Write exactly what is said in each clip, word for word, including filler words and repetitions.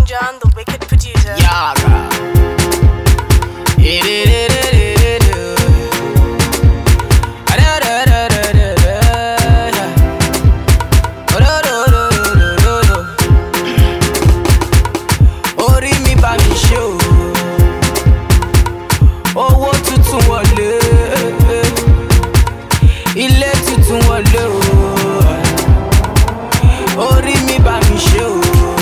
John, the wicked producer. Yaga. Orí mi bá mi ṣe o, owó tuntun wọlé, ilé tuntun wọlé o. Orí mi bá mi ṣe o.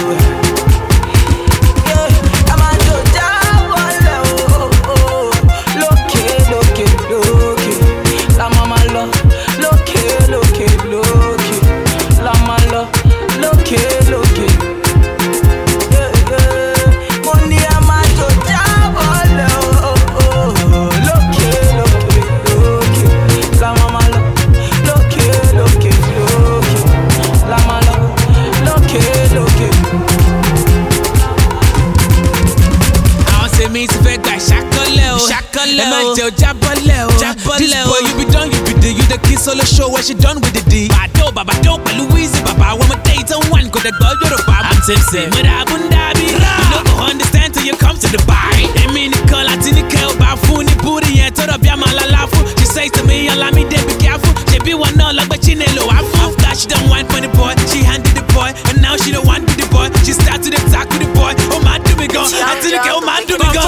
This boy, you be done, you be the, you the kid solo show where she done with the D. Bado, baba, do, pa Louise, baba, one more date on one, go the girl, you're the baba. I'm tipsy, mada bundabi. You don't go understand till you come to the bar. I mean, the call, I think the girl, about food, the booty, and told up, yeah, malalafu. She says to me, allow me, they be careful. She be one, no, like, but she nello, I fool. After she done wine for the boy, she handed the boy, and now she don't want with the boy. She started to talk with the boy, oh, man, do me go. I think the girl, man, do me go.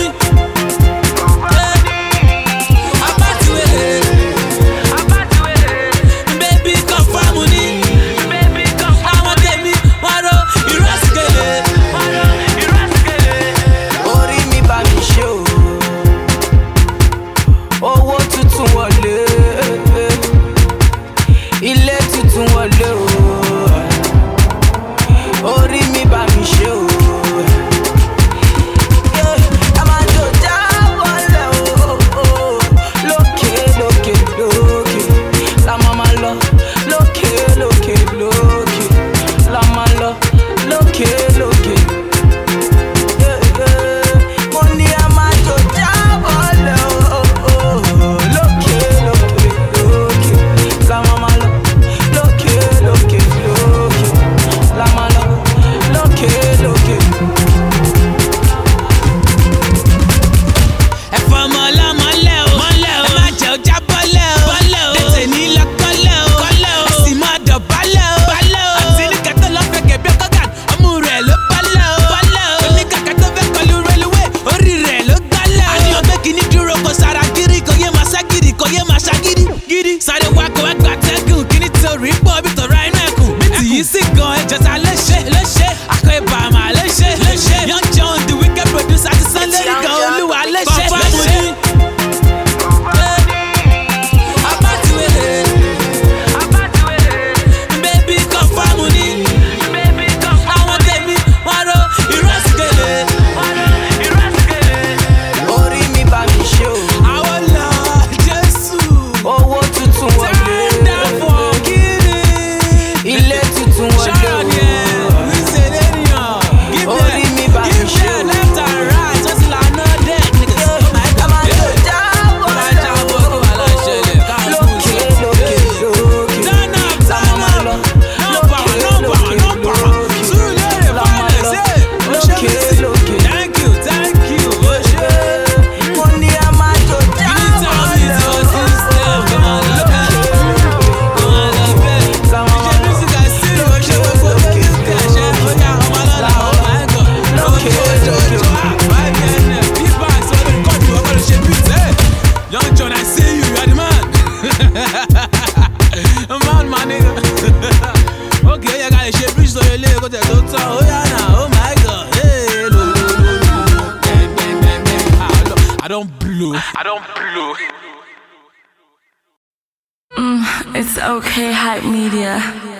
I don't blow. I don't blow. Mm, it's okay, Hype Media.